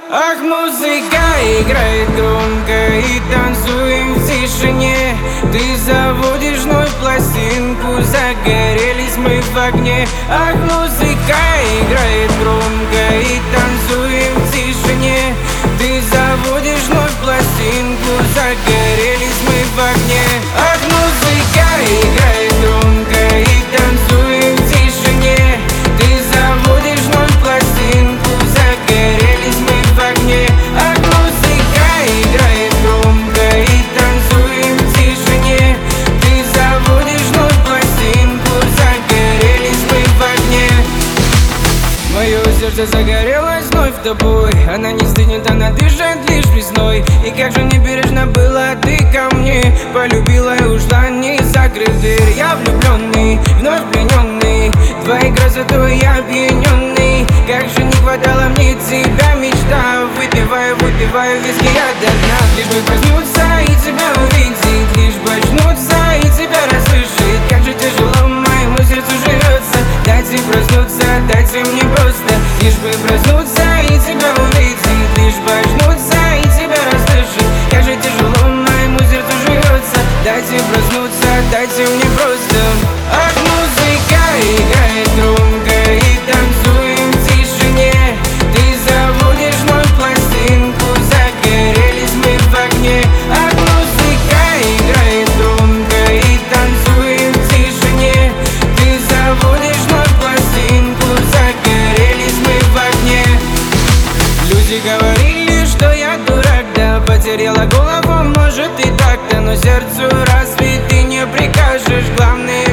Ах, музыка играет громко и танцуем в тишине. Ты заводишь вновь пластинку, загорелись мы в огне. Ах, музыка играет громко и танцуем в тишине. Ты заводишь вновь пластинку, загорелись мы в огне. Ах, музыка играет громко и танцуем в тишине. Ты заводишь вновь пластинку, загорелись мы в огне. Ах, музыка играет громко и танцуем в тишине. Ты заводишь вновь пластинку, загорелись мы в огне. Мое сердце загорелось вновь тобой. Она не стынет, она дышит лишь весной. И как же небережно было ты ко мне. Полюбила и ушла, не закрыв дверь. Я влюбленный, вновь плененный твоей красотой я опьяненный. Как же не хватало мне тебя, мечта. Выпиваю виски я до дна. Лишь бы проснуться и тебя увидеть, лишь бы очнуться и тебя расслышать. Как же тяжело моему сердцу живется. Дайте проснуться, дайте мне просто. Лишь бы проснуться и тебя увидеть, лишь бы очнуться и тебя расслышать. Как же тяжело моему сердцу живется. Дайте проснуться, дайте мне просто. Ах, музыка играет громко и танцуем в тишине. Ты заводишь вновь пластинку, загорелись мы в огне. Ах, музыка играет громко и танцуем в тишине. Ты заводишь вновь пластинку, загорелись мы в огне. Люди говорили, что я дурак, да потеряла голову, может и так-то. Но сердцу разве ты не прикажешь? Главное